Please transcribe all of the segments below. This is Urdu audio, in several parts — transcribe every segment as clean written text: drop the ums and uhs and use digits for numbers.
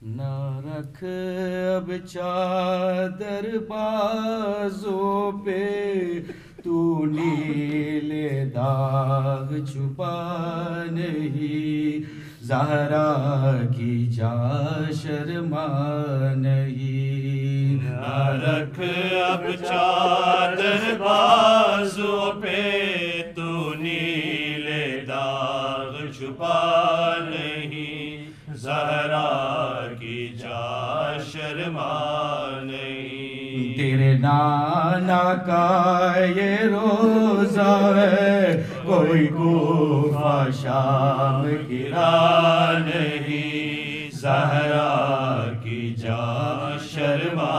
نہ رکھ اب چادر بازوں پہ، تو نیلے داغ چھپا نہیں، زہرا کی جا شرما نہیں۔ نہ رکھ اب چادر بازوں پہ، تو نیلے داغ چھپا نہیں، زہرا کی جا شرما نہیں۔ تیرے نانا کا یہ روزہ ہے، کوئی کوفہ شام گرا نہیں، زہرا کی جا شرما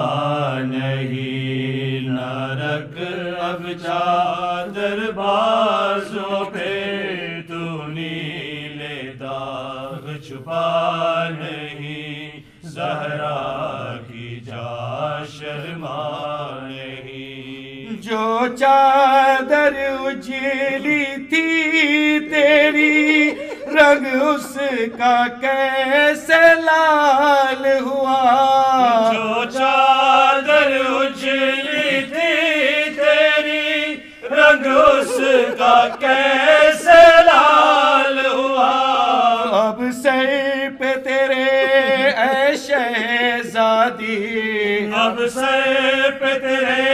نہیں۔ نہ رکھ اب چادر بازوں پہ، تو نیلے داغ چھپا نہیں، زہرا کی جا شرما نہیں۔ جو چادر اجلی تھی تیری، رنگ اس کا کیسے لال ہوا۔ جو چادر اجلی تھی تیری، رنگ اس کا کیسے لال ہوا۔ اب سر پہ تیرے اے شہزادی، اب سر پہ تیرے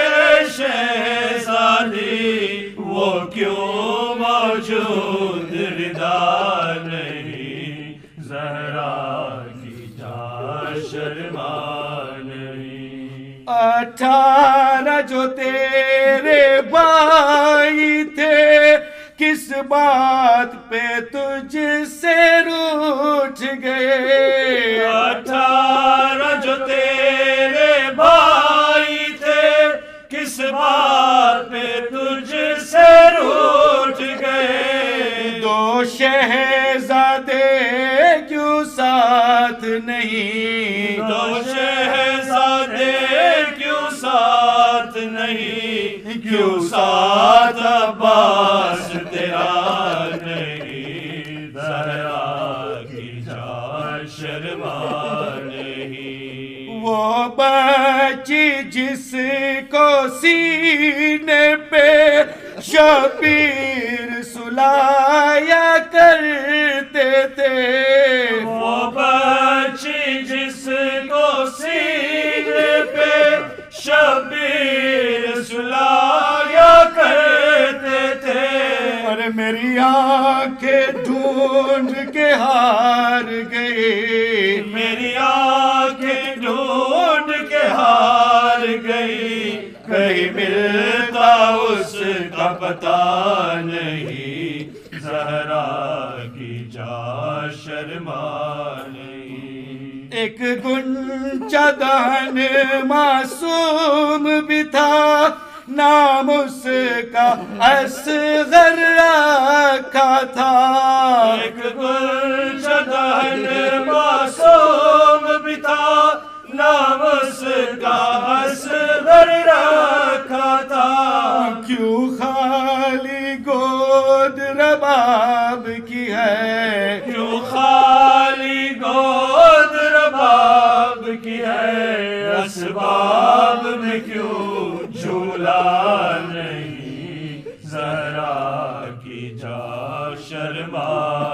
شہزادی، وہ کیوں موجود ردا نہیں، زہرا کی جا شرما نہیں۔ 18 جو تیرے بھائی تھے، کس بات پہ تجھ سے روٹھ گئے۔ 18 جو تیرے بھائی تھے، کس بات پہ تجھ سے روٹھ گئے۔ 2 شہزادے کیوں ساتھ نہیں، 2 شہزادے کیوں ساتھ نہیں، کیوں ساتھ عباس تیرا نہیں، زہرا کی جا شرما نہیں۔ وہ بچی جس کو سینے پہ شبیر سلایا کرتے تھے، وہ بچی جس کو سینے پہ شبیر سلایا کرتے تھے، اور میری آنکھیں ڈھونڈ کے ہار گئی، میری آنکھیں ڈھونڈ کے ہار گئی، کہیں ملتا اس کا پتہ نہیں، زہرا کی جا شرما نہیں۔ ایک گنچہ دہن معصوم بھی تھا، نام اس کا اصغر رکھا تھا۔ ایک گنچہ دہن معصوم بھی تھا، نام اس کا اصغر رکھا تھا۔ کیوں خالی گود رباب کی ہے، کیوں خالی گود رباب کی ہے، اسباب میں کیوں جھولا نہیں، زہرا کی جا شرما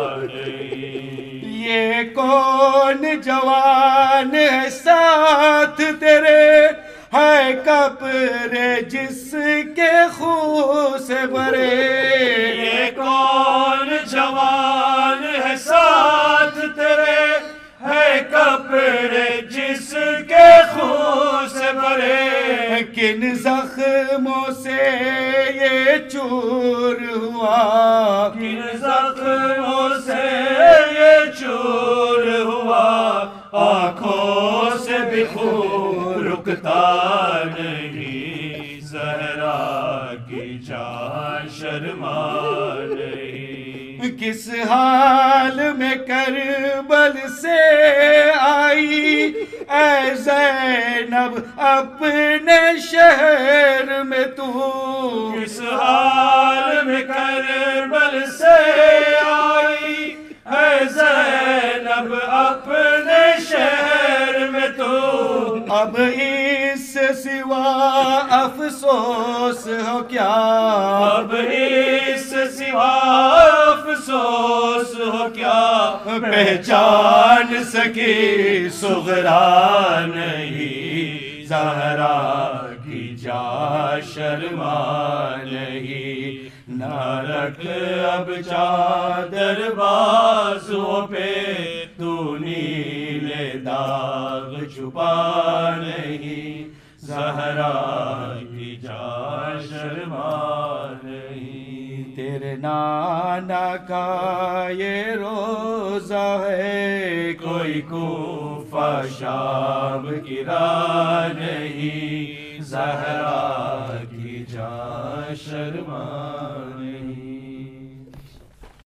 نہیں۔ یہ کون جوان ہے ساتھ تیرے، ہے کپڑے جس کے خون سے بھرے۔ یہ کون جوان ہے ساتھ تیرے، ہے کپڑے جس کے خون سے بھرے۔ کن زخموں سے یہ چور ہوا، کن زخموں سے یہ چور ہوا، آنکھوں سے بھی خون رکتا نہیں، زہرا کی جا شرما نہیں۔ کس حال میں کربل سے آئی اے زینب اپنے شہر میں تو، کس حال میں کربل سے آئی ہے زینب اپنے شہر اب اس سے سوا افسوس ہو کیا، اب اس سے سوا افسوس ہو کیا، پہچان سکی صغرا نہیں، زہرا کی جا شرما نہیں، نہ رکھ اب چادر بازوں پہ، تو نیلے داغ چھپا نہیں، زہرا کی جا شرما نہیں۔ تیرے نانا کا یہ روزہ ہے، کوئی کوفہ شام کی راہ نہیں، زہرا کی جا شرما